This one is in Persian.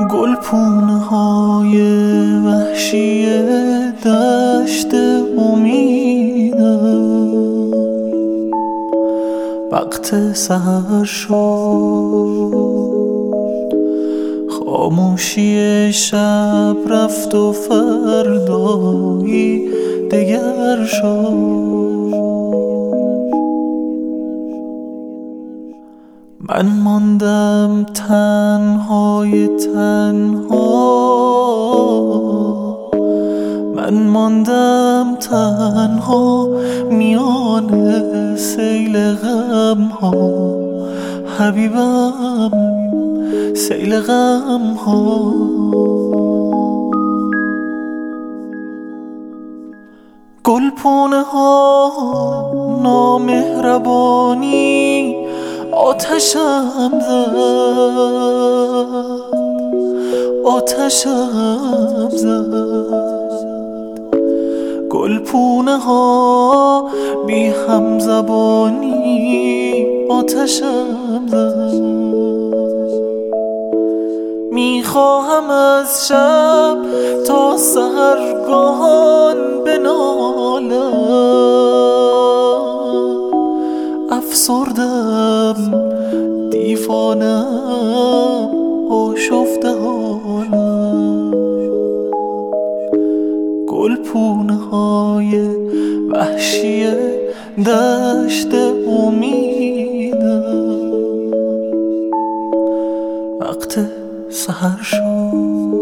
گلپونه های وحشی دشت امیدم وقت سحر شد، خاموشی شب رفت و فردایی دگر شد. من ماندم تنهای تنها، من ماندم تنها میان سیل غم ها، حبیبم سیل غم ها. گلپونه ها نامهربانی آتشم زد، آتشم زد. گلپونه ها بی همزبانی آتشم زد. میخواهم از شب تا سحرگاهان بنالم، افسردم دیوانم آشفته حالم. گلپونه های وحشی دشت امیدم وقت سحر شد.